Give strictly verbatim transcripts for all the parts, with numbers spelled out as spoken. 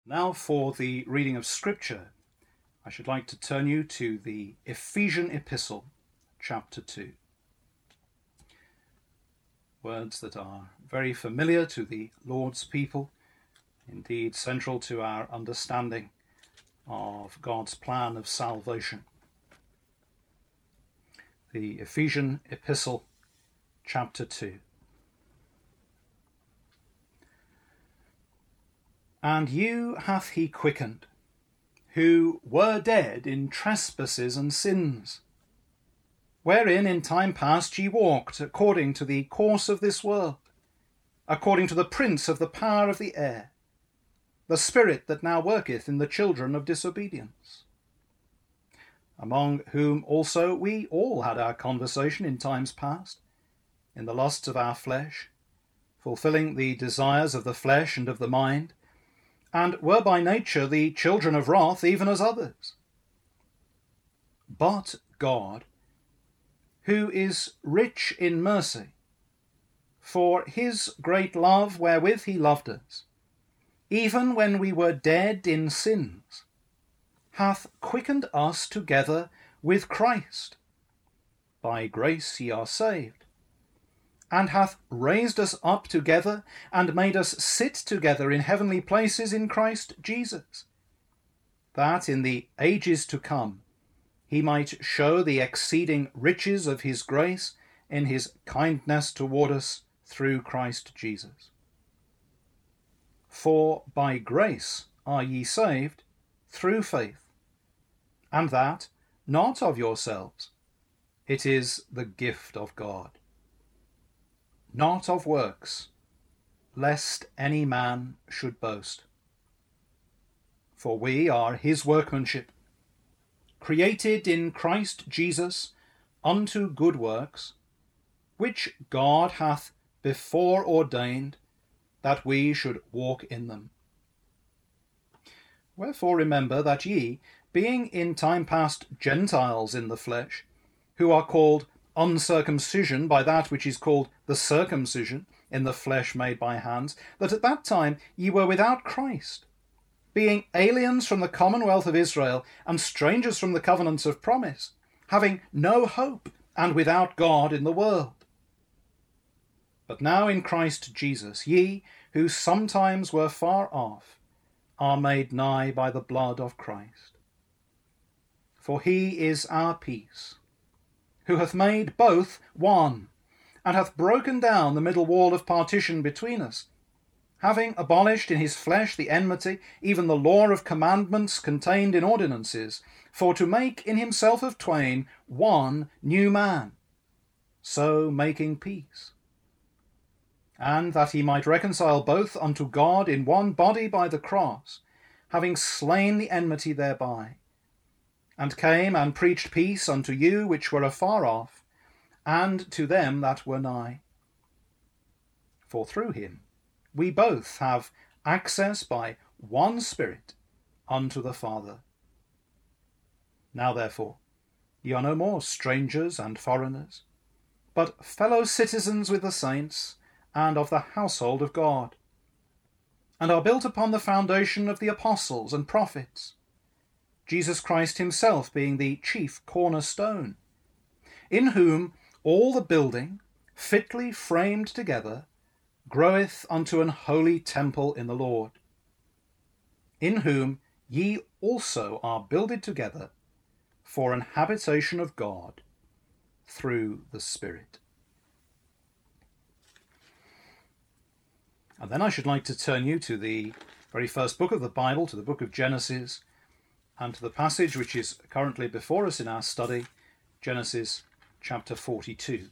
Now for the reading of Scripture, I should like to turn you to the Ephesian Epistle, chapter two. Words that are very familiar to the Lord's people, indeed central to our understanding of God's plan of salvation. The Ephesian Epistle, chapter two. And you hath he quickened, who were dead in trespasses and sins, wherein in time past ye walked according to the course of this world, according to the prince of the power of the air, the spirit that now worketh in the children of disobedience, among whom also we all had our conversation in times past, in the lusts of our flesh, fulfilling the desires of the flesh and of the mind, and were by nature the children of wrath, even as others. But God, who is rich in mercy, for his great love wherewith he loved us, even when we were dead in sins, hath quickened us together with Christ. By grace ye are saved, and hath raised us up together, and made us sit together in heavenly places in Christ Jesus, that in the ages to come he might show the exceeding riches of his grace in his kindness toward us through Christ Jesus. For by grace are ye saved through faith, and that not of yourselves, it is the gift of God, not of works, lest any man should boast. For we are his workmanship, created in Christ Jesus unto good works, which God hath before ordained that we should walk in them. Wherefore remember that ye, being in time past Gentiles in the flesh, who are called uncircumcision by that which is called the circumcision in the flesh made by hands, that at that time ye were without Christ, being aliens from the commonwealth of Israel, and strangers from the covenants of promise, having no hope, and without God in the world. But now in Christ Jesus ye, who sometimes were far off, are made nigh by the blood of Christ. For he is our peace, who hath made both one, and hath broken down the middle wall of partition between us, having abolished in his flesh the enmity, even the law of commandments contained in ordinances, for to make in himself of twain one new man, so making peace. And that he might reconcile both unto God in one body by the cross, having slain the enmity thereby, and came and preached peace unto you which were afar off, and to them that were nigh. For through him we both have access by one Spirit unto the Father. Now therefore ye are no more strangers and foreigners, but fellow citizens with the saints, and of the household of God, and are built upon the foundation of the apostles and prophets, Jesus Christ himself being the chief cornerstone, in whom all the building, fitly framed together, groweth unto an holy temple in the Lord, in whom ye also are builded together for an habitation of God through the Spirit. And then I should like to turn you to the very first book of the Bible, to the book of Genesis, and to the passage which is currently before us in our study, Genesis chapter forty-two.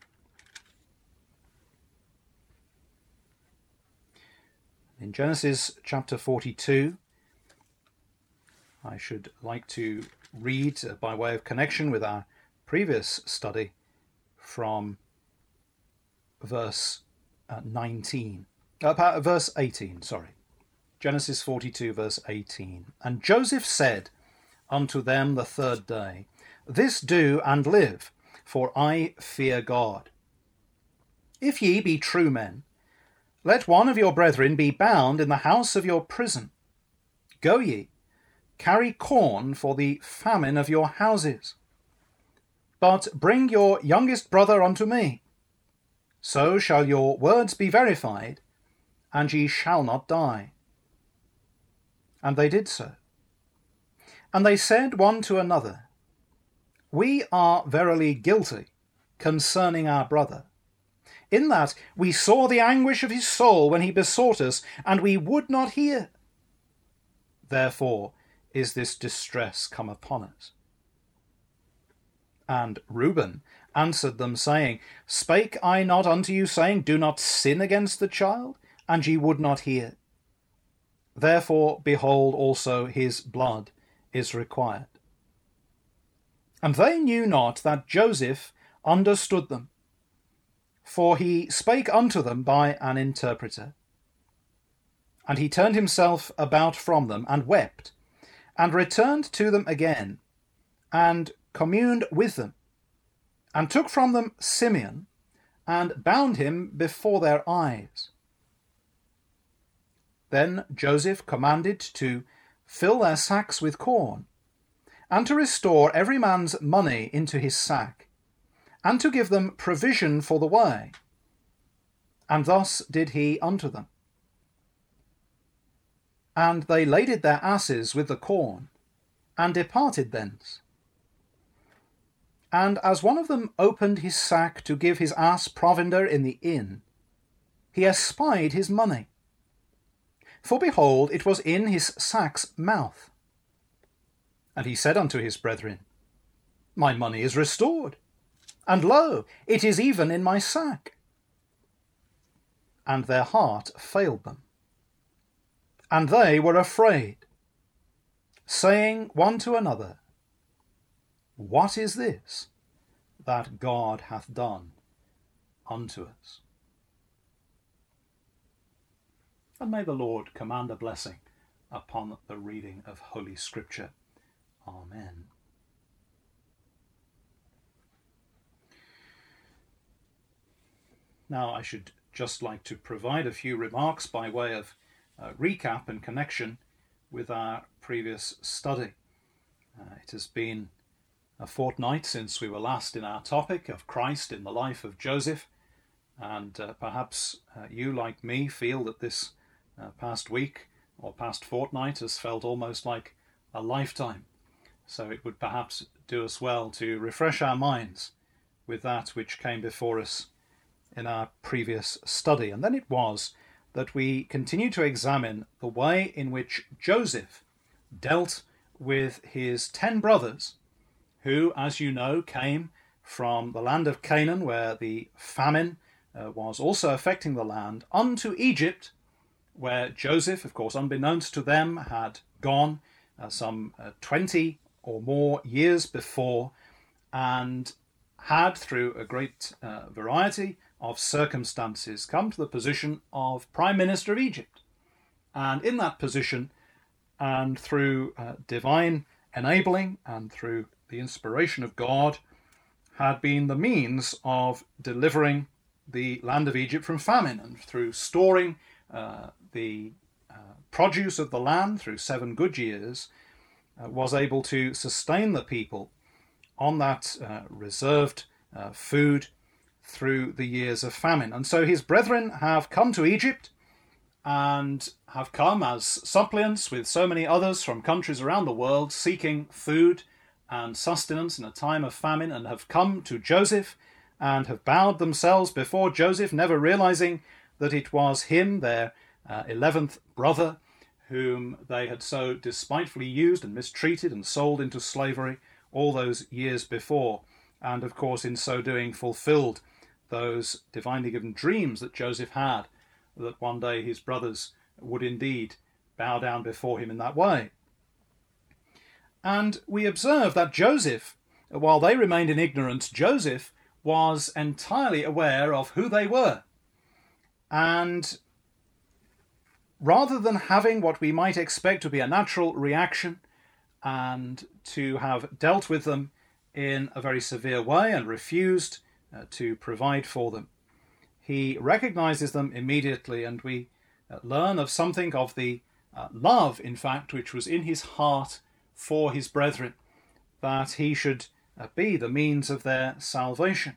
In Genesis chapter forty-two, I should like to read, uh, by way of connection with our previous study, from verse uh, nineteen, uh, verse eighteen, sorry. Genesis forty-two, verse eighteen. And Joseph said unto them the third day, This do and live, for I fear God. If ye be true men, let one of your brethren be bound in the house of your prison, Go ye, carry corn for the famine of your houses. But bring your youngest brother unto me. So shall your words be verified, and ye shall not die. And they did so. And they said one to another, We are verily guilty concerning our brother, in that we saw the anguish of his soul when he besought us, and we would not hear. Therefore is this distress come upon us. And Reuben answered them, saying, Spake I not unto you, saying, Do not sin against the child? And ye would not hear. Therefore, behold, also his blood is required. And they knew not that Joseph understood them, for he spake unto them by an interpreter. And he turned himself about from them, and wept, and returned to them again, and communed with them, and took from them Simeon, and bound him before their eyes. Then Joseph commanded to fill their sacks with corn, and to restore every man's money into his sack, and to give them provision for the way. And thus did he unto them. And they laded their asses with the corn, and departed thence. And as one of them opened his sack to give his ass provender in the inn, he espied his money. For behold, it was in his sack's mouth. And he said unto his brethren, My money is restored, and lo, it is even in my sack. And their heart failed them, and they were afraid, saying one to another, What is this that God hath done unto us? And may the Lord command a blessing upon the reading of Holy Scripture. Amen. Now I should just like to provide a few remarks by way of uh, recap and connection with our previous study. Uh, it has been a fortnight since we were last in our topic of Christ in the life of Joseph, and uh, perhaps uh, you, like me, feel that this uh, past week or past fortnight has felt almost like a lifetime. So it would perhaps do us well to refresh our minds with that which came before us in our previous study. And then it was that we continue to examine the way in which Joseph dealt with his ten brothers, who, as you know, came from the land of Canaan, where the famine uh, was also affecting the land, unto Egypt, where Joseph, of course, unbeknownst to them, had gone uh, some uh, twenty or more years before, and had, through a great uh, variety of circumstances, come to the position of Prime Minister of Egypt. And in that position, and through uh, divine enabling and through the inspiration of God, had been the means of delivering the land of Egypt from famine, and through storing uh, the uh, produce of the land through seven good years, uh, was able to sustain the people on that uh, reserved uh, food through the years of famine. And so his brethren have come to Egypt, and have come as suppliants with so many others from countries around the world seeking food and sustenance in a time of famine, and have come to Joseph and have bowed themselves before Joseph, never realizing that it was him, their uh, eleventh brother, whom they had so despitefully used and mistreated and sold into slavery all those years before, and of course in so doing fulfilled those divinely given dreams that Joseph had, that one day his brothers would indeed bow down before him in that way. And we observe that Joseph, while they remained in ignorance, Joseph was entirely aware of who they were. And rather than having what we might expect to be a natural reaction and to have dealt with them in a very severe way and refused uh, to provide for them, he recognizes them immediately, and we uh, learn of something of the uh, love, in fact, which was in his heart for his brethren, that he should uh, be the means of their salvation.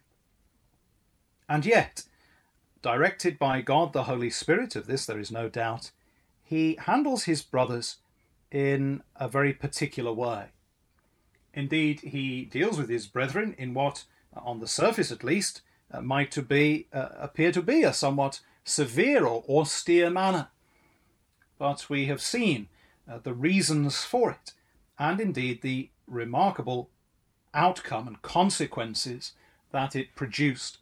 And yet, directed by God the Holy Spirit, of this there is no doubt, he handles his brothers in a very particular way. Indeed, he deals with his brethren in what, on the surface at least, uh, might to be uh, appear to be a somewhat severe or austere manner. But we have seen uh, the reasons for it, and indeed the remarkable outcome and consequences that it produced.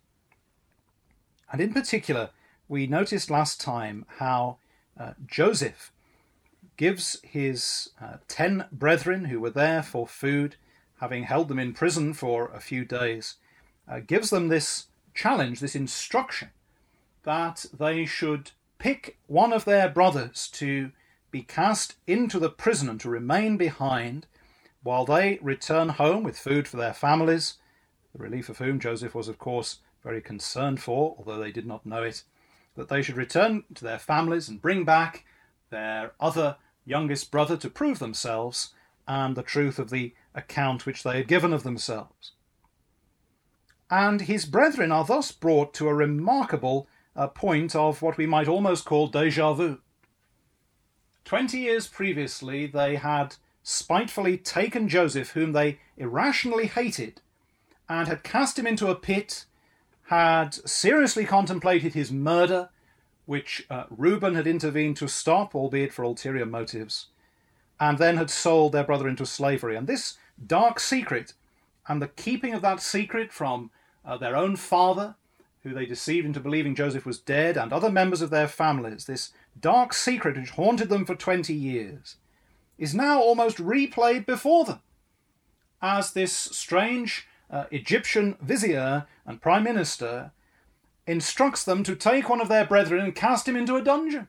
And in particular, we noticed last time how uh, Joseph gives his uh, ten brethren who were there for food, having held them in prison for a few days, uh, gives them this challenge, this instruction, that they should pick one of their brothers to be cast into the prison and to remain behind while they return home with food for their families, the relief of whom Joseph was, of course, very concerned for, although they did not know it, that they should return to their families and bring back their other youngest brother to prove themselves and the truth of the account which they had given of themselves. And his brethren are thus brought to a remarkable uh, point of what we might almost call déjà vu. Twenty years previously, they had spitefully taken Joseph, whom they irrationally hated, and had cast him into a pit, had seriously contemplated his murder, which uh, Reuben had intervened to stop, albeit for ulterior motives, and then had sold their brother into slavery. And this dark secret, and the keeping of that secret from uh, their own father, who they deceived into believing Joseph was dead, and other members of their families, this dark secret which haunted them for twenty years, is now almost replayed before them, as this strange uh, Egyptian vizier and prime minister instructs them to take one of their brethren and cast him into a dungeon.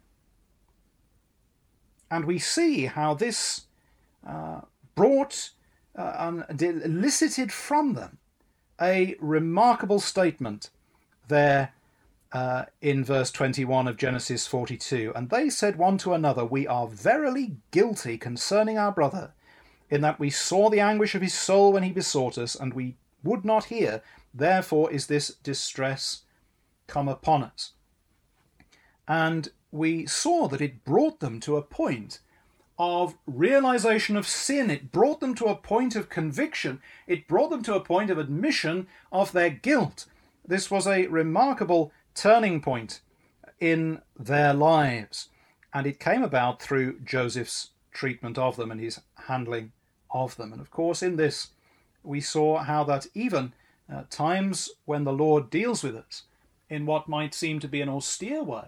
And we see how this uh, brought uh, and elicited from them a remarkable statement there uh, in verse twenty-one of Genesis forty-two. And they said one to another, "We are verily guilty concerning our brother, in that we saw the anguish of his soul when he besought us, and we would not hear. Therefore is this distress come upon us." And we saw that it brought them to a point of realization of sin. It brought them to a point of conviction. It brought them to a point of admission of their guilt. This was a remarkable turning point in their lives, and it came about through Joseph's treatment of them and his handling of them. And of course, in this we saw how that even uh, times when the Lord deals with us in what might seem to be an austere way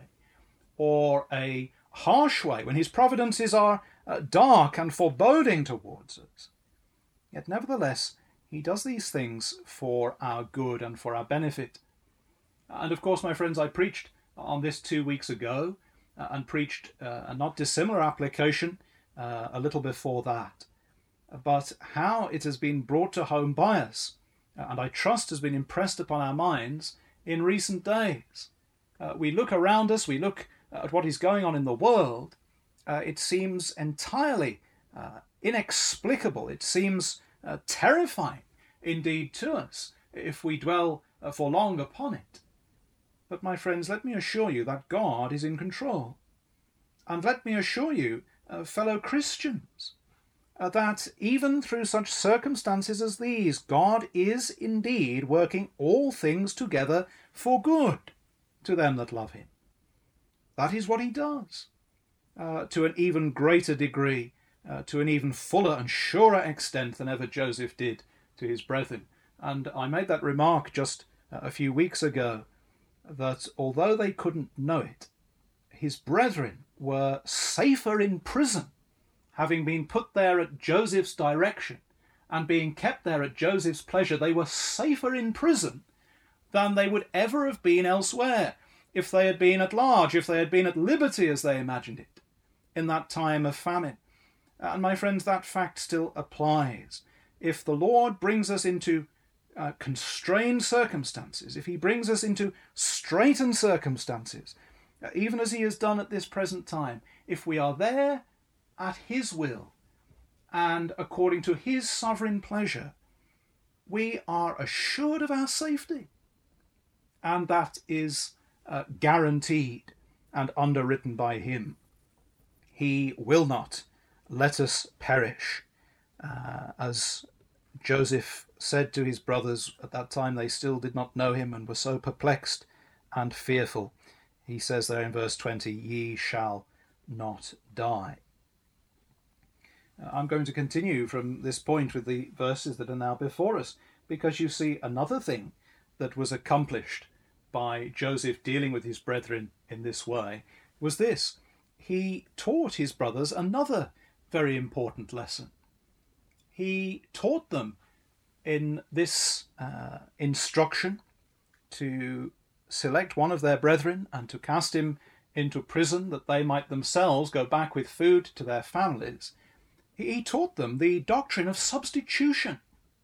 or a harsh way, when his providences are uh, dark and foreboding towards us, yet nevertheless he does these things for our good and for our benefit. And of course, my friends, I preached on this two weeks ago uh, and preached uh, a not dissimilar application uh, a little before that. But how it has been brought to home by us, uh, and I trust has been impressed upon our minds in recent days. Uh, we look around us, we look at what is going on in the world, uh, it seems entirely uh, inexplicable. It seems uh, terrifying indeed to us if we dwell uh, for long upon it. But my friends, let me assure you that God is in control. And let me assure you, uh, fellow Christians, uh, that even through such circumstances as these, God is indeed working all things together for good to them that love him. That is what he does, uh, to an even greater degree, uh, to an even fuller and surer extent than ever Joseph did to his brethren. And I made that remark just a few weeks ago, that although they couldn't know it, his brethren were safer in prison, having been put there at Joseph's direction and being kept there at Joseph's pleasure. They were safer in prison than they would ever have been elsewhere, if they had been at large, if they had been at liberty as they imagined it, in that time of famine. And my friends, that fact still applies. If the Lord brings us into uh, constrained circumstances, if he brings us into straitened circumstances, even as he has done at this present time, if we are there at his will and according to his sovereign pleasure, we are assured of our safety. And that is uh, guaranteed and underwritten by him. He will not let us perish. Uh, as Joseph said to his brothers at that time, they still did not know him and were so perplexed and fearful. He says there in verse twenty, ye shall not die. Uh, I'm going to continue from this point with the verses that are now before us, because you see another thing that was accomplished by Joseph dealing with his brethren in this way was this. He taught his brothers another very important lesson. He taught them in this uh, instruction to select one of their brethren and to cast him into prison that they might themselves go back with food to their families. He taught them the doctrine of substitution,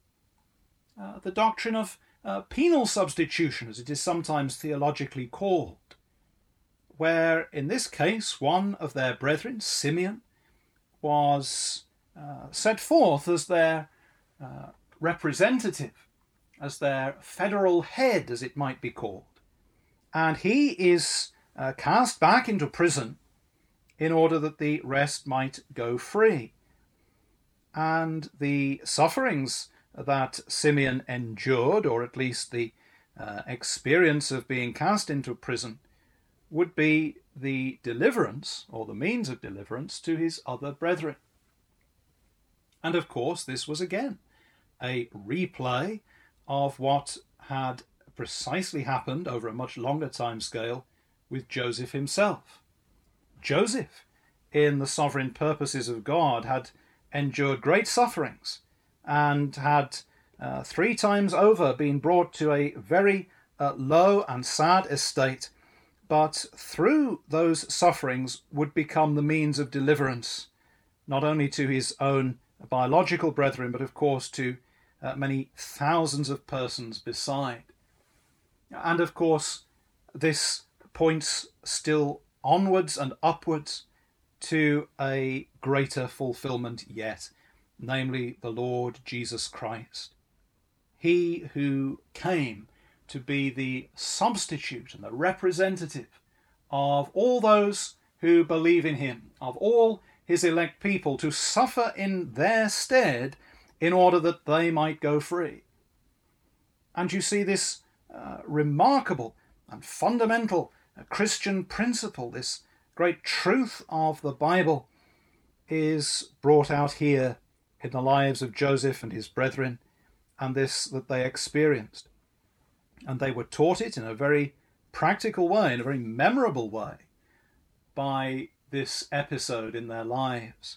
uh, the doctrine of uh, penal substitution, as it is sometimes theologically called, where in this case one of their brethren, Simeon, was uh, set forth as their uh, representative, as their federal head, as it might be called. And he is uh, cast back into prison in order that the rest might go free. And the sufferings that Simeon endured, or at least the uh, experience of being cast into prison, would be the deliverance, or the means of deliverance, to his other brethren. And of course, this was again a replay of what had precisely happened over a much longer time scale with Joseph himself. Joseph, in the sovereign purposes of God, had endured great sufferings and had uh, three times over been brought to a very uh, low and sad estate, but through those sufferings would become the means of deliverance, not only to his own biological brethren, but of course to uh, many thousands of persons beside. And of course, this points still onwards and upwards to a greater fulfillment yet, namely the Lord Jesus Christ. He who came to be the substitute and the representative of all those who believe in him, of all his elect people, to suffer in their stead in order that they might go free. And you see this uh, remarkable and fundamental uh, Christian principle, this great truth of the Bible, is brought out here in the lives of Joseph and his brethren, and this that they experienced. And they were taught it in a very practical way, in a very memorable way, by this episode in their lives.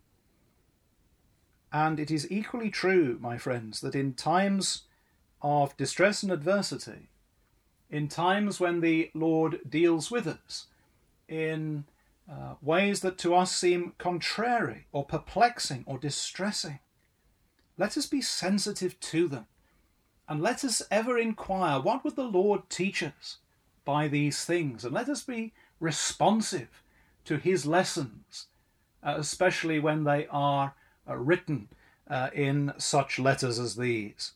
And it is equally true, my friends, that in times of distress and adversity, in times when the Lord deals with us in uh, ways that to us seem contrary or perplexing or distressing, let us be sensitive to them, and let us ever inquire, what would the Lord teach us by these things? And let us be responsive to his lessons, uh, especially when they are uh, written uh, in such letters as these.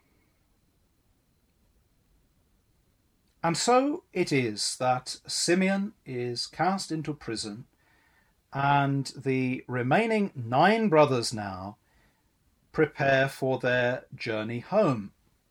And so it is that Simeon is cast into prison, and the remaining nine brothers now prepare for their journey home.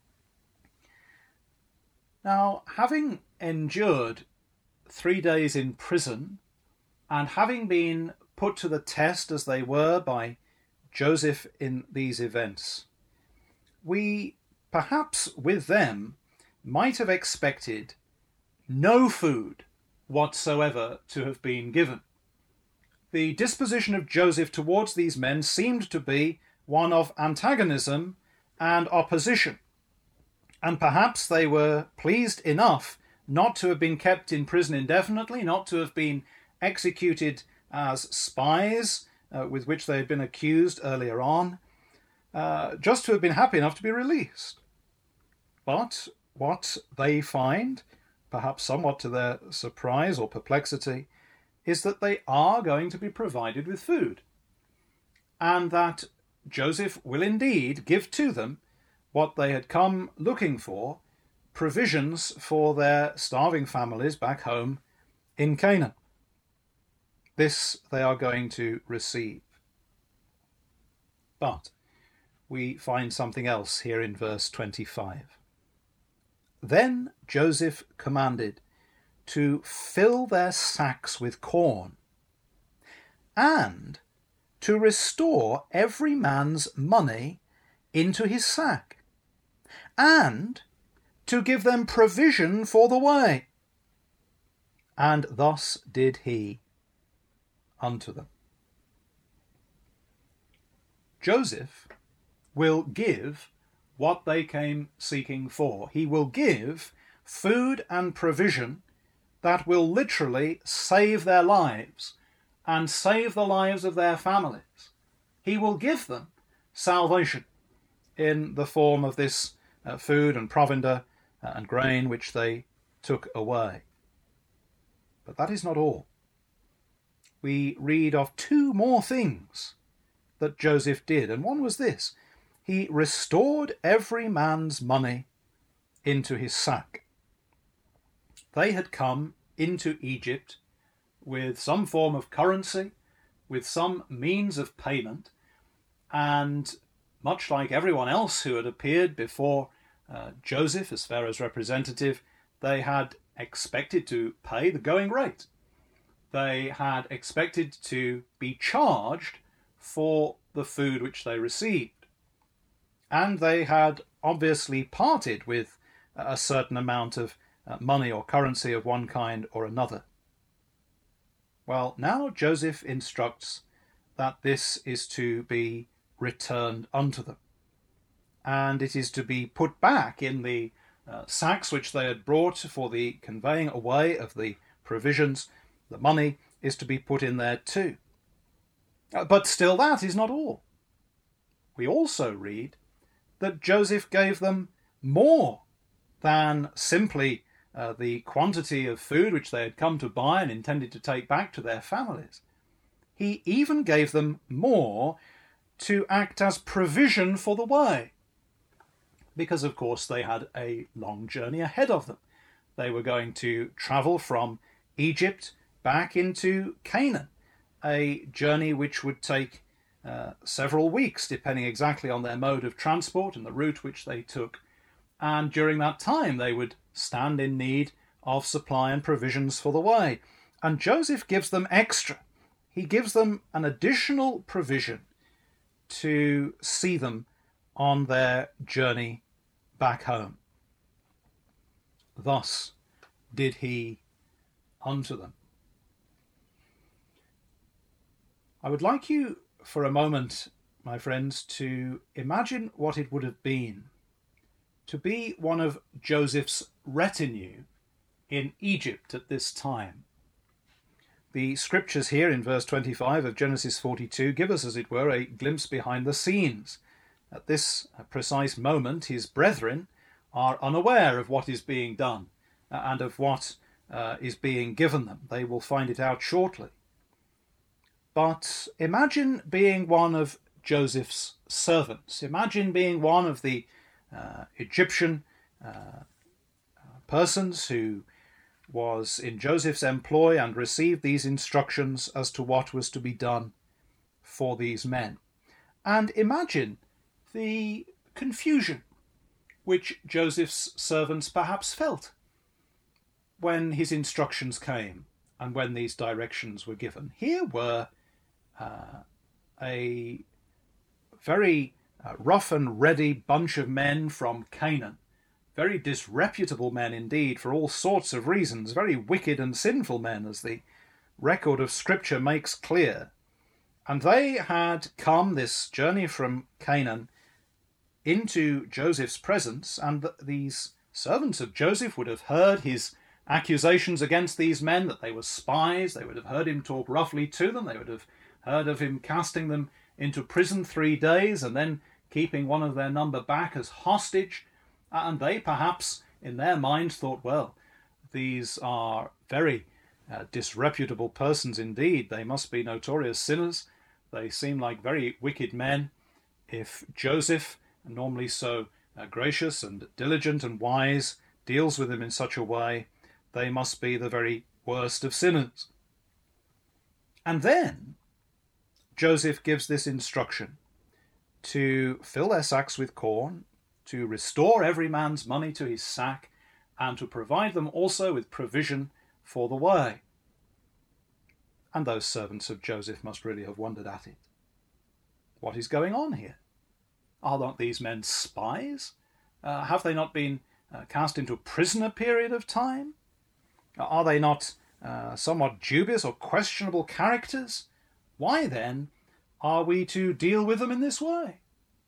Now, having endured three days in prison, and having been put to the test as they were by Joseph in these events, we perhaps with them might have expected no food whatsoever to have been given. The disposition of Joseph towards these men seemed to be one of antagonism and opposition, and perhaps they were pleased enough not to have been kept in prison indefinitely, not to have been executed as spies, uh, with which they had been accused earlier on, uh, just to have been happy enough to be released. But what they find, perhaps somewhat to their surprise or perplexity, is that they are going to be provided with food, and that Joseph will indeed give to them what they had come looking for, provisions for their starving families back home in Canaan. This they are going to receive. But we find something else here in verse twenty-five. Then Joseph commanded to fill their sacks with corn, and to restore every man's money into his sack, and to give them provision for the way. And thus did he unto them. Joseph will give what they came seeking for. He will give food and provision that will literally save their lives and save the lives of their families. He will give them salvation in the form of this uh, food and provender uh, and grain which they took away. But that is not all. We read of two more things that Joseph did, and one was this: he restored every man's money into his sack. They had come into Egypt with some form of currency, with some means of payment, and much like everyone else who had appeared before uh, Joseph as Pharaoh's representative, they had expected to pay the going rate. They had expected to be charged for the food which they received. And they had obviously parted with a certain amount of uh, money or currency of one kind or another. Well, now Joseph instructs that this is to be returned unto them, and it is to be put back in the uh, sacks which they had brought for the conveying away of the provisions. The money is to be put in there too. Uh, but still, that is not all. We also read that Joseph gave them more than simply uh, the quantity of food which they had come to buy and intended to take back to their families. He even gave them more to act as provision for the way, because of course they had a long journey ahead of them. They were going to travel from Egypt back into Canaan, a journey which would take uh, several weeks, depending exactly on their mode of transport and the route which they took. And during that time they would stand in need of supply and provisions for the way. And Joseph gives them extra. He gives them an additional provision to see them on their journey back home. Thus did he unto them. I would like you for a moment, my friends, to imagine what it would have been to be one of Joseph's retinue in Egypt at this time. The scriptures here in verse twenty-five of Genesis forty-two give us, as it were, a glimpse behind the scenes. At this precise moment, his brethren are unaware of what is being done and of what uh, is being given them. They will find it out shortly. But imagine being one of Joseph's servants. Imagine being one of the uh, Egyptian uh, persons who was in Joseph's employ and received these instructions as to what was to be done for these men. And imagine the confusion which Joseph's servants perhaps felt when his instructions came and when these directions were given. Here were uh, a very uh, rough and ready bunch of men from Canaan, very disreputable men indeed for all sorts of reasons, very wicked and sinful men, as the record of Scripture makes clear. And they had come this journey from Canaan into Joseph's presence, and th- these servants of Joseph would have heard his accusations against these men, that they were spies. They would have heard him talk roughly to them. They would have heard of him casting them into prison three days and then keeping one of their number back as hostage. And they perhaps, in their minds, thought, well, these are very uh, disreputable persons indeed. They must be notorious sinners. They seem like very wicked men. If Joseph, normally so uh, gracious and diligent and wise, deals with them in such a way, they must be the very worst of sinners. And then Joseph gives this instruction to fill their sacks with corn, to restore every man's money to his sack, and to provide them also with provision for the way. And those servants of Joseph must really have wondered at it. What is going on here? Are not these men spies? Uh, have they not been uh, cast into prison a period of time? Are they not uh, somewhat dubious or questionable characters? Why then are we to deal with them in this way?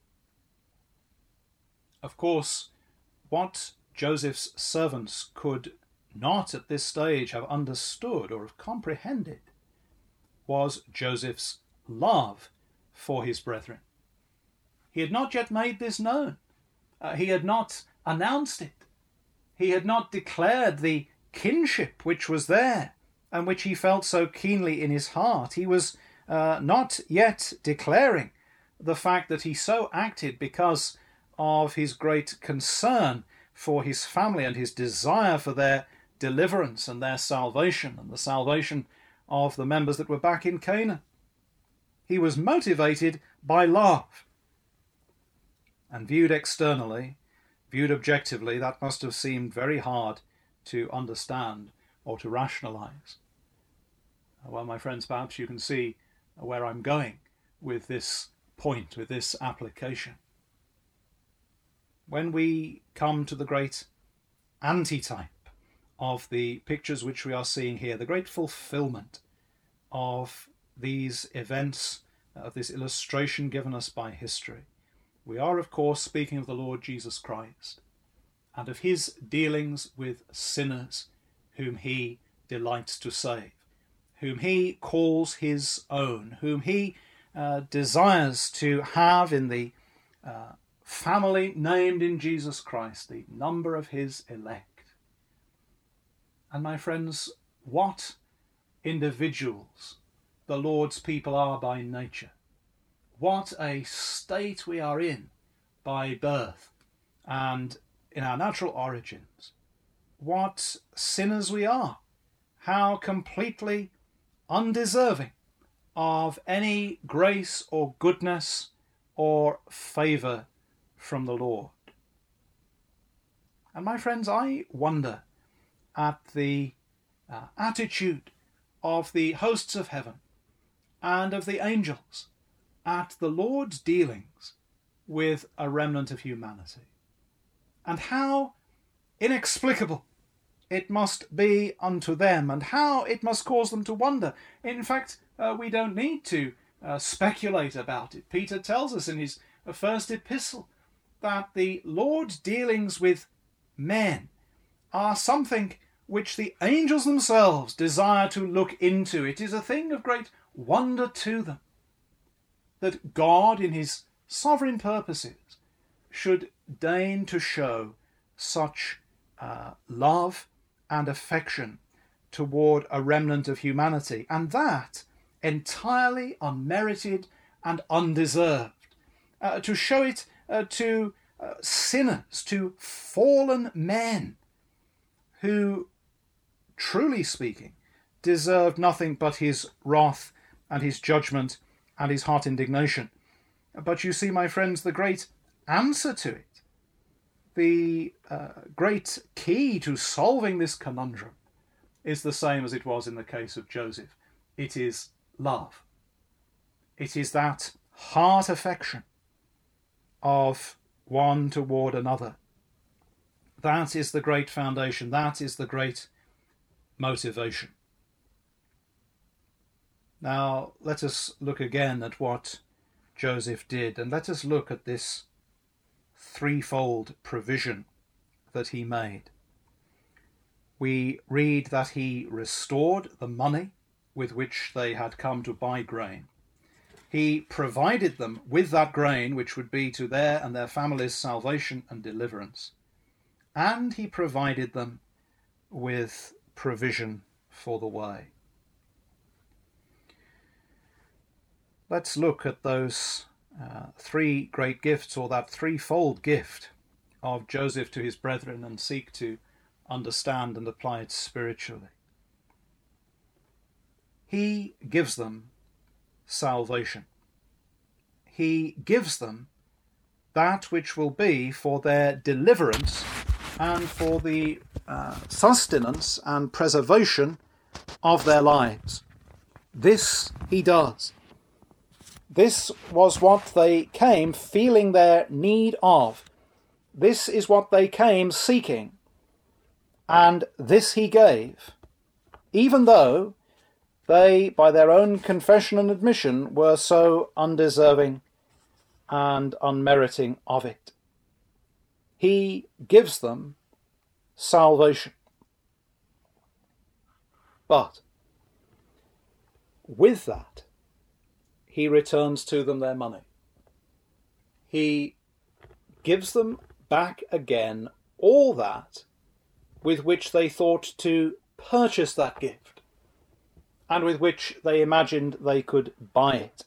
Of course, what Joseph's servants could not at this stage have understood or have comprehended was Joseph's love for his brethren. He had not yet made this known. Uh, he had not announced it. He had not declared the kinship which was there and which he felt so keenly in his heart. He was uh, not yet declaring the fact that he so acted because of his great concern for his family and his desire for their deliverance and their salvation and the salvation of the members that were back in Canaan. He was motivated by love. And viewed externally, viewed objectively, that must have seemed very hard to understand or to rationalize. Well, my friends, perhaps you can see where I'm going with this point, with this application. When we come to the great antitype of the pictures which we are seeing here, the great fulfillment of these events, of this illustration given us by history, we are, of course, speaking of the Lord Jesus Christ and of his dealings with sinners whom he delights to save, whom he calls his own, whom he uh, desires to have in the uh, family named in Jesus Christ, the number of his elect. And my friends, what individuals the Lord's people are by nature. What a state we are in by birth and in our natural origins. What sinners we are. How completely undeserving of any grace or goodness or favour from the Lord. And my friends, I wonder at the uh, attitude of the hosts of heaven and of the angels at the Lord's dealings with a remnant of humanity, and how inexplicable it must be unto them, and how it must cause them to wonder. In fact, uh, we don't need to uh, speculate about it. Peter tells us in his uh, first epistle that the Lord's dealings with men are something which the angels themselves desire to look into. It is a thing of great wonder to them that God, in his sovereign purposes, should deign to show such uh, love and affection toward a remnant of humanity, and that entirely unmerited and undeserved. Uh, to show it uh, to uh, sinners, to fallen men who, truly speaking, deserved nothing but his wrath and his judgment and his hot indignation. But you see, my friends, the great answer to it, the uh, great key to solving this conundrum is the same as it was in the case of Joseph. It is love. It is that heart affection of one toward another. That is the great foundation. That is the great motivation. Now, let us look again at what Joseph did, and let us look at this threefold provision that he made. We read that he restored the money with which they had come to buy grain. He provided them with that grain which would be to their and their families' salvation and deliverance. And he provided them with provision for the way. Let's look at those uh, three great gifts, or that threefold gift of Joseph to his brethren, and seek to understand and apply it spiritually. He gives them salvation. He gives them that which will be for their deliverance and for the uh, sustenance and preservation of their lives. This he does. This was what they came feeling their need of. This is what they came seeking. And this he gave, even though they, by their own confession and admission, were so undeserving and unmeriting of it. He gives them salvation. But with that, he returns to them their money. He gives them back again all that with which they thought to purchase that gift, and with which they imagined they could buy it.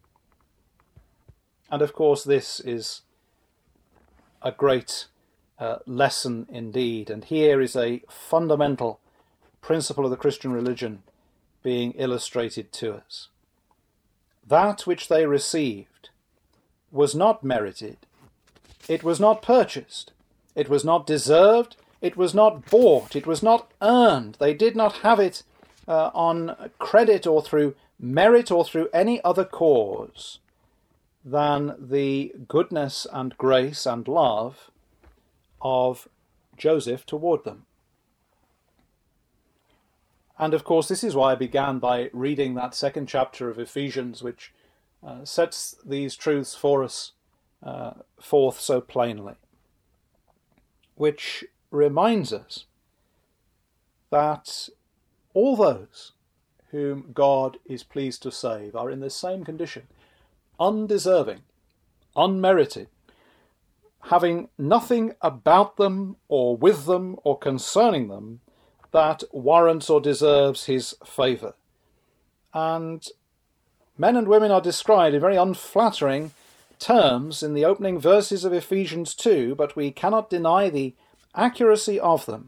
And of course this is a great uh, lesson indeed, and here is a fundamental principle of the Christian religion being illustrated to us. That which they received was not merited, it was not purchased, it was not deserved, it was not bought, it was not earned. They did not have it uh, on credit or through merit or through any other cause than the goodness and grace and love of Joseph toward them. And of course, this is why I began by reading that second chapter of Ephesians, which uh, sets these truths for us uh, forth so plainly, which reminds us that all those whom God is pleased to save are in the same condition, undeserving, unmerited, having nothing about them or with them or concerning them that warrants or deserves his favour. And men and women are described in very unflattering terms in the opening verses of Ephesians two, but we cannot deny the accuracy of them.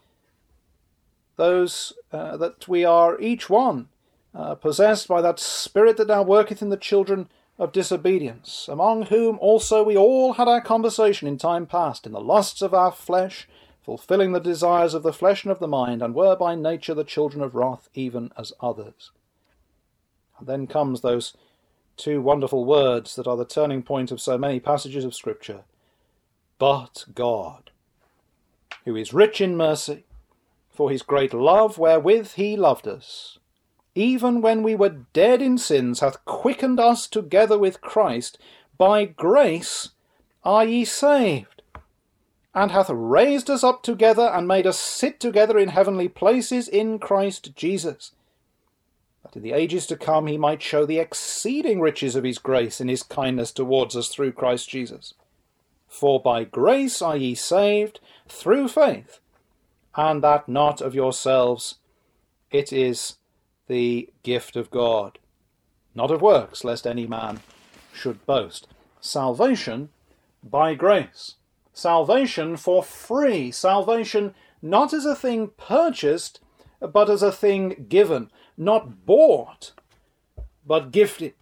Those uh, that we are each one uh, possessed by that spirit that now worketh in the children of disobedience, among whom also we all had our conversation in time past, in the lusts of our flesh, fulfilling the desires of the flesh and of the mind, and were by nature the children of wrath, even as others. And then comes those two wonderful words that are the turning point of so many passages of Scripture. But God, who is rich in mercy, for his great love wherewith he loved us, even when we were dead in sins, hath quickened us together with Christ. By grace are ye saved, and hath raised us up together, and made us sit together in heavenly places in Christ Jesus, that in the ages to come he might show the exceeding riches of his grace and his kindness towards us through Christ Jesus. For by grace are ye saved through faith, and that not of yourselves, it is the gift of God, not of works, lest any man should boast. Salvation by grace. Salvation for free. Salvation not as a thing purchased, but as a thing given. Not bought, but gifted.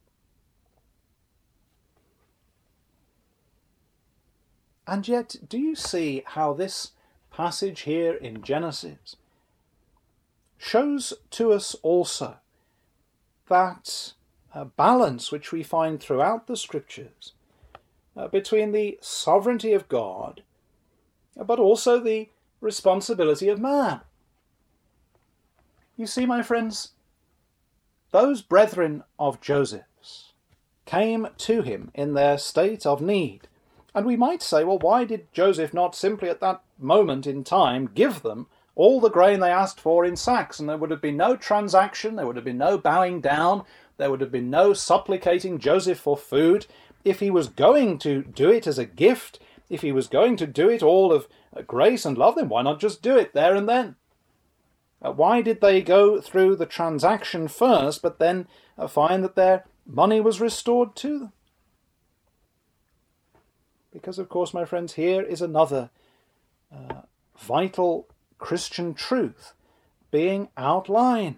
And yet, do you see how this passage here in Genesis shows to us also that uh, balance which we find throughout the Scriptures uh, between the sovereignty of God, but also the responsibility of man? You see, my friends, those brethren of Joseph's came to him in their state of need. And we might say, well, why did Joseph not simply at that moment in time give them all the grain they asked for in sacks, and there would have been no transaction, there would have been no bowing down, there would have been no supplicating Joseph for food. If he was going to do it as a gift, If he was going to do it all of grace and love, then why not just do it there and then? Uh, why did they go through the transaction first, but then uh, find that their money was restored to them? Because, of course, my friends, here is another uh, vital Christian truth being outlined.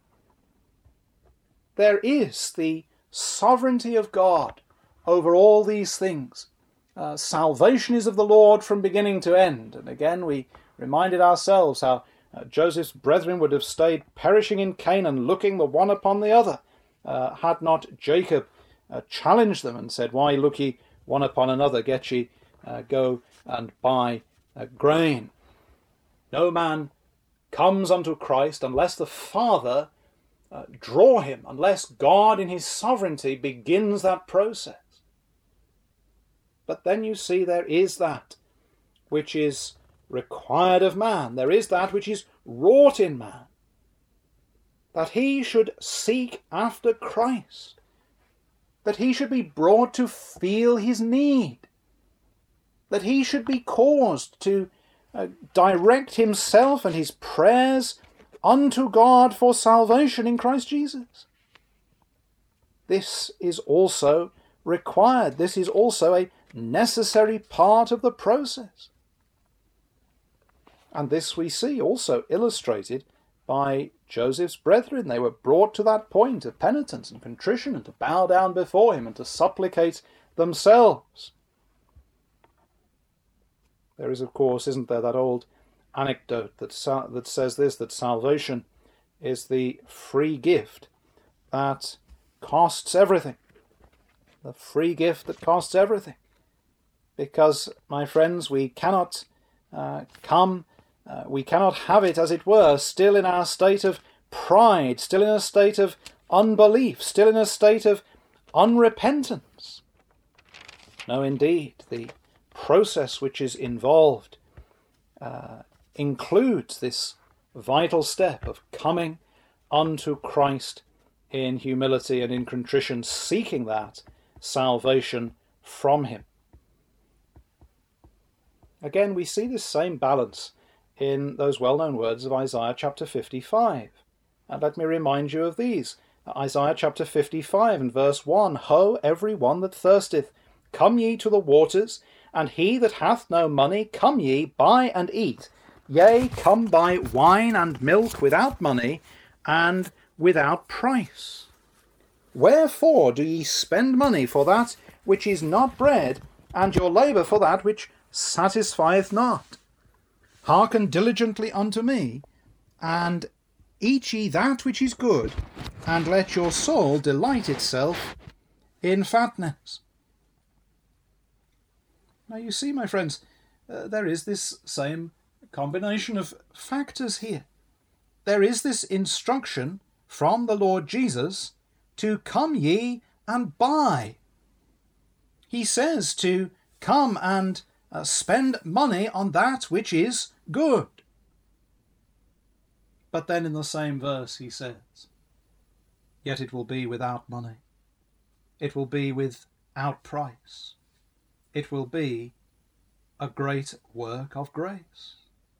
There is the sovereignty of God over all these things. Uh, salvation is of the Lord from beginning to end. And again, we reminded ourselves how uh, Joseph's brethren would have stayed perishing in Canaan, looking the one upon the other, uh, had not Jacob uh, challenged them and said, "Why look ye one upon another? Get ye, uh, go and buy uh, grain." No man comes unto Christ unless the Father uh, draw him, unless God in his sovereignty begins that process. But then you see there is that which is required of man. There is that which is wrought in man. That he should seek after Christ. That he should be brought to feel his need. That he should be caused to uh, direct himself and his prayers unto God for salvation in Christ Jesus. This is also required. This is also a necessary part of the process. And this we see also illustrated by Joseph's brethren. They were brought to that point of penitence and contrition and to bow down before him and to supplicate themselves. There is, of course, isn't there, that old anecdote that, sa- that says this, that salvation is the free gift that costs everything. The free gift that costs everything. Because, my friends, we cannot uh, come, uh, we cannot have it, as it were, still in our state of pride, still in a state of unbelief, still in a state of unrepentance. No, indeed, the process which is involved uh, includes this vital step of coming unto Christ in humility and in contrition, seeking that salvation from him. Again, we see this same balance in those well-known words of Isaiah chapter fifty-five. And let me remind you of these. Isaiah chapter fifty-five and verse one, "Ho, every one that thirsteth, come ye to the waters, and he that hath no money, come ye, buy and eat. Yea, come buy wine and milk without money, and without price. Wherefore do ye spend money for that which is not bread, and your labour for that which satisfieth not? Hearken diligently unto me, and eat ye that which is good, and let your soul delight itself in fatness." Now you see, my friends, uh, there is this same combination of factors here. There is this instruction from the Lord Jesus to come ye and buy. He says to come and uh, spend money on that which is good. But then in the same verse he says, yet it will be without money. It will be without price. It will be a great work of grace.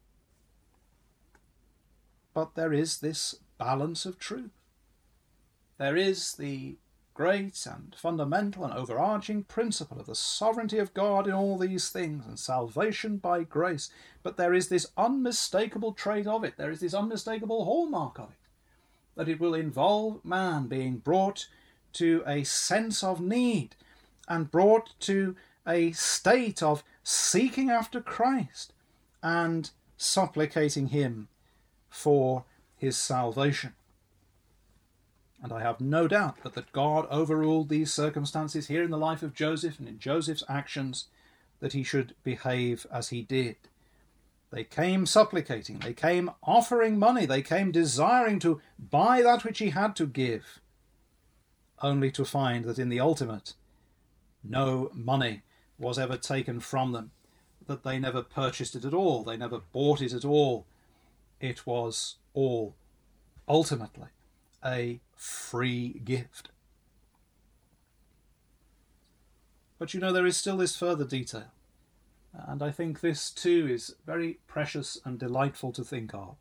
But there is this balance of truth. There is the great and fundamental and overarching principle of the sovereignty of God in all these things and salvation by grace. But there is this unmistakable trait of it. There is this unmistakable hallmark of it. That it will involve man being brought to a sense of need and brought to a state of seeking after Christ and supplicating him for his salvation. And I have no doubt but that God overruled these circumstances here in the life of Joseph and in Joseph's actions, that he should behave as he did. They came supplicating, they came offering money, they came desiring to buy that which he had to give, only to find that in the ultimate, no money was ever taken from them, that they never purchased it at all, they never bought it at all. It was all, ultimately, a free gift. But you know, there is still this further detail. And I think this too is very precious and delightful to think of.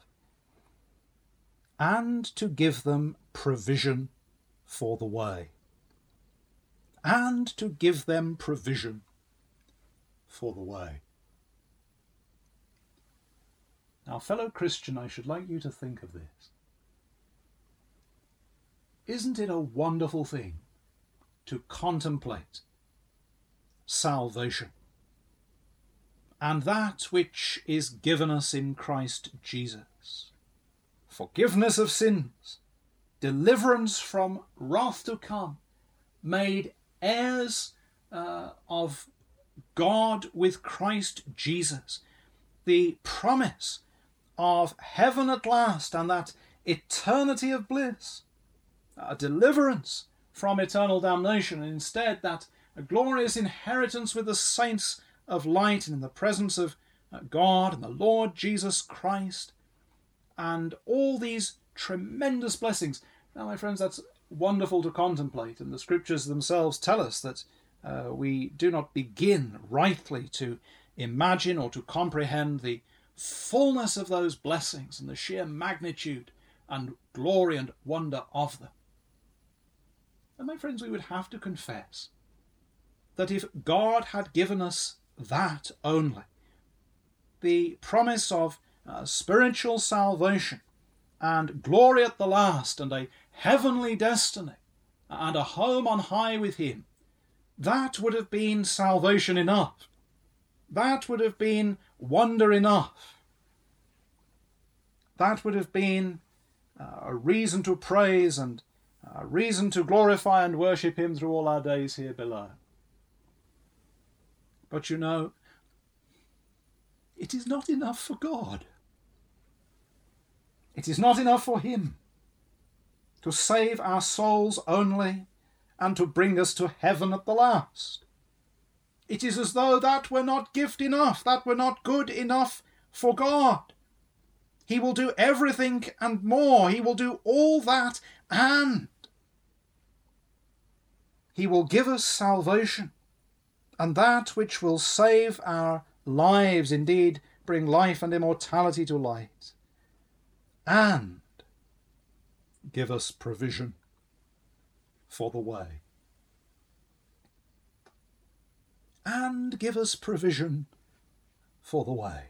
And to give them provision for the way. And to give them provision for the way. Now, fellow Christian, I should like you to think of this. Isn't it a wonderful thing to contemplate salvation and that which is given us in Christ Jesus? Forgiveness of sins, deliverance from wrath to come, made heirs uh, of God with Christ Jesus, the promise of heaven at last and that eternity of bliss, a deliverance from eternal damnation, and instead that a glorious inheritance with the saints of light and in the presence of God and the Lord Jesus Christ, and all these tremendous blessings. Now, my friends, that's wonderful to contemplate, and the scriptures themselves tell us that uh, we do not begin rightly to imagine or to comprehend the fullness of those blessings and the sheer magnitude and glory and wonder of them. And my friends, we would have to confess that if God had given us that only, the promise of uh, spiritual salvation and glory at the last and a heavenly destiny and a home on high with him, that would have been salvation enough. That would have been wonder enough. That would have been uh, a reason to praise and a reason to glorify and worship him through all our days here below. But you know, it is not enough for God. It is not enough for him to save our souls only and to bring us to heaven at the last. It is as though that were not gift enough, that were not good enough for God. He will do everything and more. He will do all that, and he will give us salvation, and that which will save our lives, indeed bring life and immortality to light, and give us provision for the way. And give us provision for the way.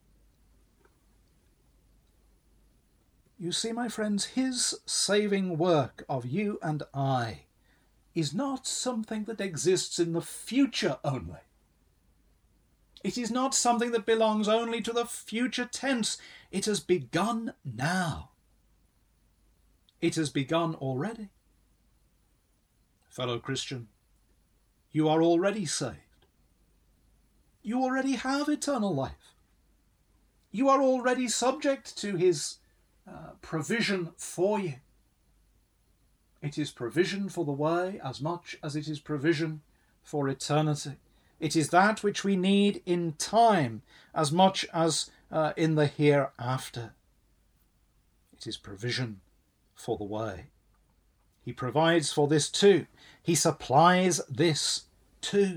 You see, my friends, his saving work of you and I is not something that exists in the future only. It is not something that belongs only to the future tense. It has begun now. It has begun already. Fellow Christian, you are already saved. You already have eternal life. You are already subject to his uh, provision for you. It is provision for the way as much as it is provision for eternity. It is that which we need in time as much as uh, in the hereafter. It is provision for the way. He provides for this too. He supplies this too.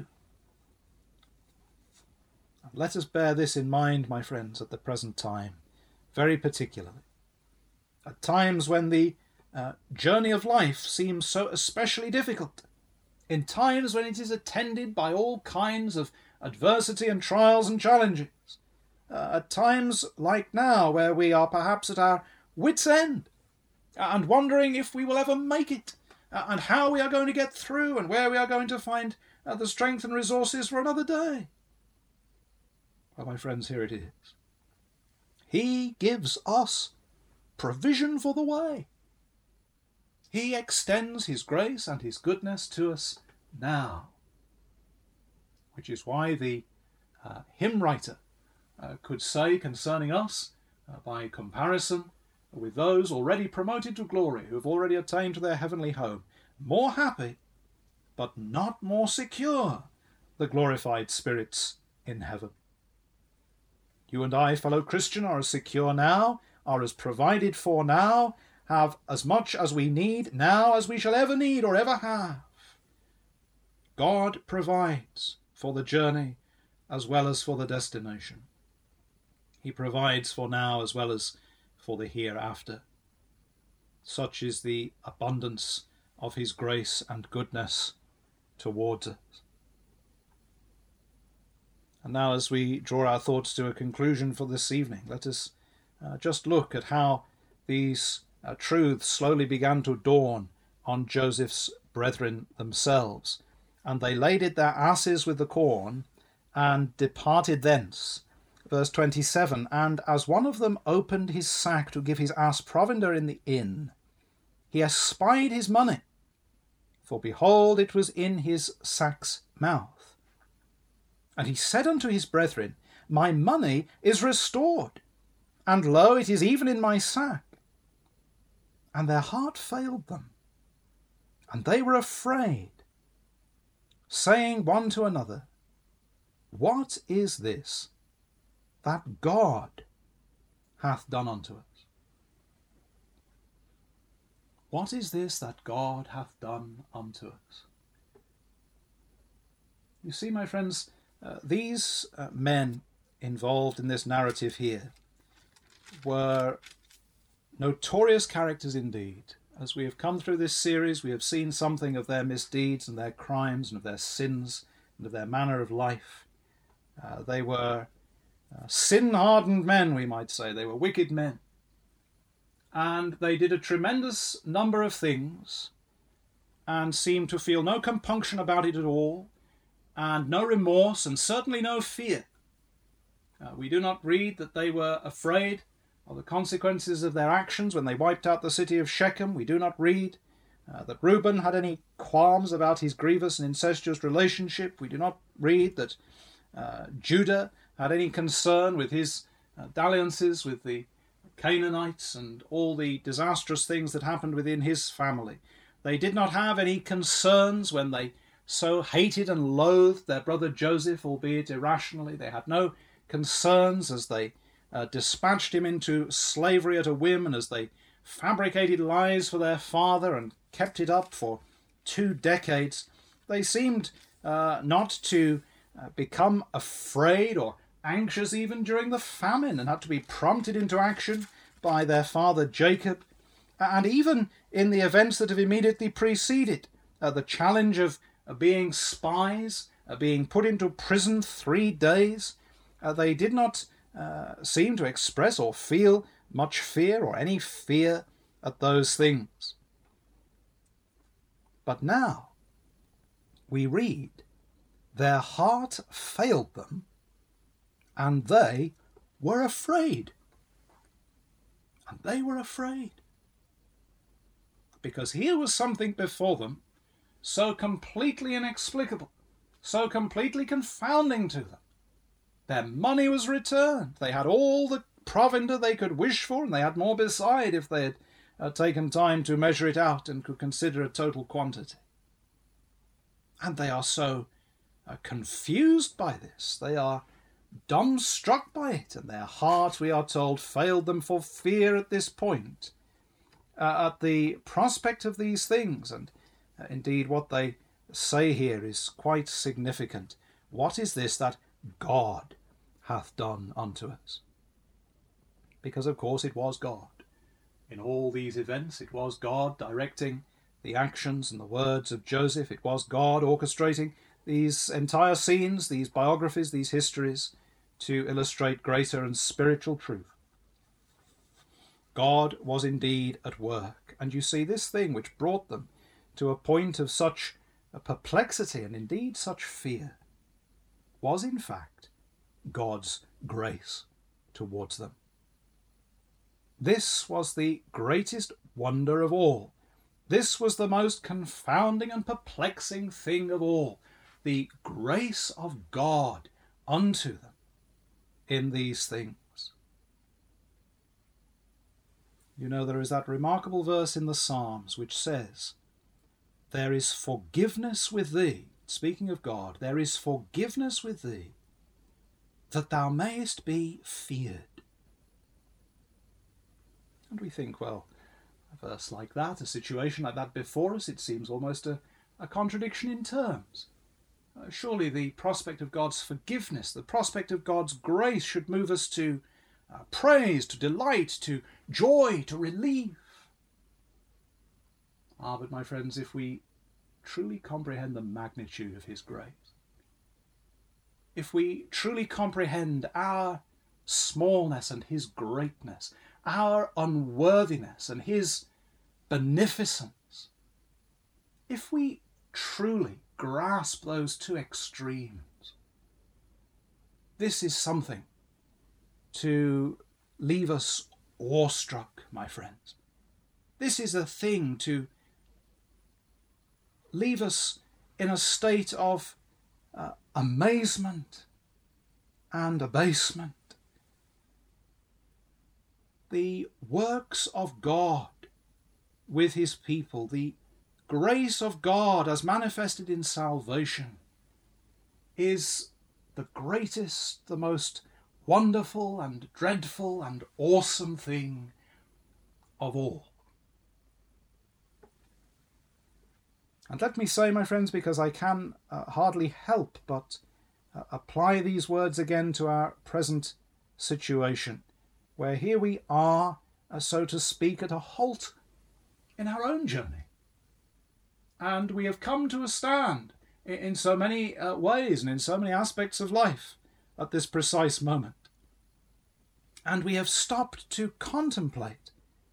Let us bear this in mind, my friends, at the present time, very particularly. At times when the uh, journey of life seems so especially difficult, in times when it is attended by all kinds of adversity and trials and challenges, uh, at times like now where we are perhaps at our wits' end and wondering if we will ever make it uh, and how we are going to get through and where we are going to find uh, the strength and resources for another day. Well, my friends, here it is. He gives us provision for the way. He extends his grace and his goodness to us now, which is why the uh, hymn writer uh, could say concerning us, uh, by comparison with those already promoted to glory, who have already attained to their heavenly home, more happy, but not more secure, the glorified spirits in heaven. You and I, fellow Christian, are as secure now, are as provided for now, have as much as we need now as we shall ever need or ever have. God provides for the journey as well as for the destination. He provides for now as well as for the hereafter. Such is the abundance of his grace and goodness towards us. And now, as we draw our thoughts to a conclusion for this evening, let us uh, just look at how these uh, truths slowly began to dawn on Joseph's brethren themselves. And they laded their asses with the corn, and departed thence. Verse twenty-seven, and as one of them opened his sack to give his ass provender in the inn, he espied his money, for behold, it was in his sack's mouth. And he said unto his brethren, my money is restored, and lo, it is even in my sack. And their heart failed them, and they were afraid, saying one to another, what is this that God hath done unto us? What is this that God hath done unto us? You see, my friends, uh, these uh, men involved in this narrative here were notorious characters indeed. As we have come through this series, we have seen something of their misdeeds and their crimes and of their sins and of their manner of life. Uh, they were uh, sin-hardened men, we might say. They were wicked men. And they did a tremendous number of things and seemed to feel no compunction about it at all, and no remorse, and certainly no fear. Uh, we do not read that they were afraid of the consequences of their actions when they wiped out the city of Shechem. We do not read uh, that Reuben had any qualms about his grievous and incestuous relationship. We do not read that uh, Judah had any concern with his uh, dalliances with the Canaanites and all the disastrous things that happened within his family. They did not have any concerns when they so hated and loathed their brother Joseph, albeit irrationally. They had no concerns as they uh, dispatched him into slavery at a whim, and as they fabricated lies for their father and kept it up for two decades. They seemed uh, not to uh, become afraid or anxious even during the famine, and had to be prompted into action by their father Jacob. And even in the events that have immediately preceded, uh, the challenge of uh, being spies, uh, being put into prison three days, uh, they did not uh, seem to express or feel much fear or any fear at those things. But now we read, their heart failed them, and they were afraid. And they were afraid. Because here was something before them so completely inexplicable, so completely confounding to them. Their money was returned. They had all the provender they could wish for, and they had more beside if they had uh, taken time to measure it out and could consider a total quantity. And they are so uh, confused by this. They are dumbstruck by it, and their heart, we are told, failed them for fear at this point, uh, at the prospect of these things. And uh, indeed what they say here is quite significant. What is this that God hath done unto us? Because of course it was God. In all these events it was God directing the actions and the words of Joseph. It was God orchestrating these entire scenes, these biographies, these histories, to illustrate greater and spiritual truth. God was indeed at work. And you see, this thing which brought them to a point of such a perplexity and indeed such fear was in fact God's grace towards them. This was the greatest wonder of all. This was the most confounding and perplexing thing of all. The grace of God unto them in these things. You know, there is that remarkable verse in the Psalms which says, there is forgiveness with thee, speaking of God, there is forgiveness with thee, that thou mayest be feared. And we think, well, a verse like that, a situation like that before us, it seems almost a, a contradiction in terms. Uh, surely the prospect of God's forgiveness, the prospect of God's grace should move us to uh, praise, to delight, to joy, to relief. Ah, but my friends, if we truly comprehend the magnitude of his grace, if we truly comprehend our smallness and his greatness, our unworthiness and his beneficence, if we truly grasp those two extremes, this is something to leave us awestruck, my friends. This is a thing to leave us in a state of uh, amazement and abasement. The works of God with his people, the grace of God as manifested in salvation, is the greatest, the most wonderful and dreadful and awesome thing of all. And let me say, my friends, because I can uh, hardly help but uh, apply these words again to our present situation, where here we are, uh, so to speak, at a halt in our own journey. And we have come to a stand in, in so many uh, ways and in so many aspects of life at this precise moment. And we have stopped to contemplate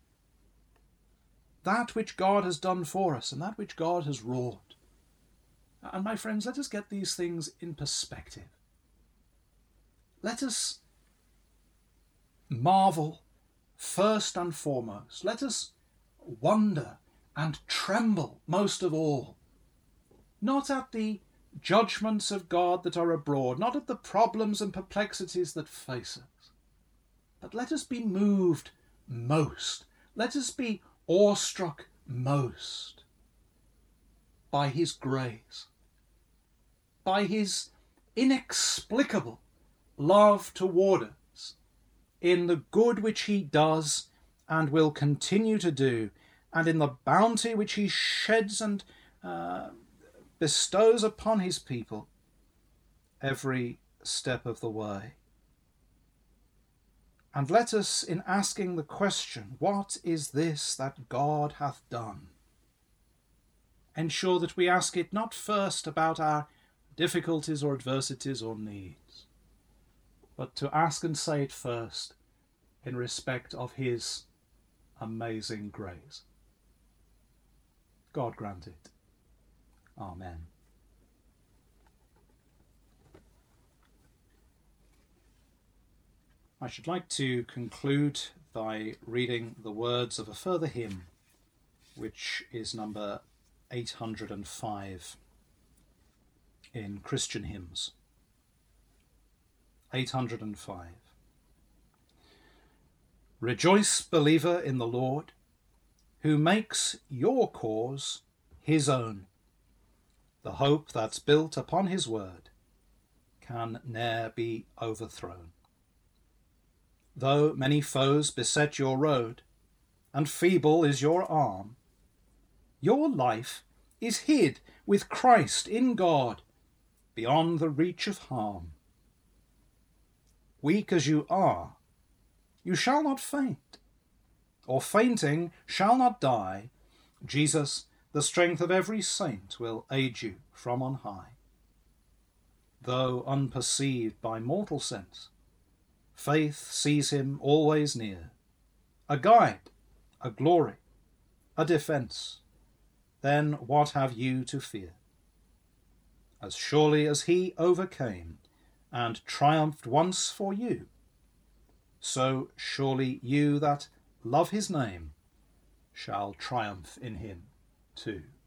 that which God has done for us and that which God has wrought. And my friends, let us get these things in perspective. Let us marvel first and foremost. Let us wonder and tremble most of all, not at the judgments of God that are abroad, not at the problems and perplexities that face us, but let us be moved most, let us be awestruck most by his grace, by his inexplicable love toward us in the good which he does and will continue to do, and in the bounty which he sheds and uh, bestows upon his people every step of the way. And let us, in asking the question, what is this that God hath done, ensure that we ask it not first about our difficulties or adversities or needs, but to ask and say it first in respect of his amazing grace. God grant it. Amen. I should like to conclude by reading the words of a further hymn, which is number eight hundred five in Christian Hymns. eight hundred five. Rejoice, believer, in the Lord, who makes your cause his own. The hope that's built upon his word can ne'er be overthrown. Though many foes beset your road, and feeble is your arm, your life is hid with Christ in God, beyond the reach of harm. Weak as you are, you shall not faint, or fainting shall not die. Jesus, the strength of every saint, will aid you from on high. Though unperceived by mortal sense, faith sees him always near, a guide, a glory, a defence. Then what have you to fear? As surely as he overcame and triumphed once for you, so surely you that love his name shall triumph in him too.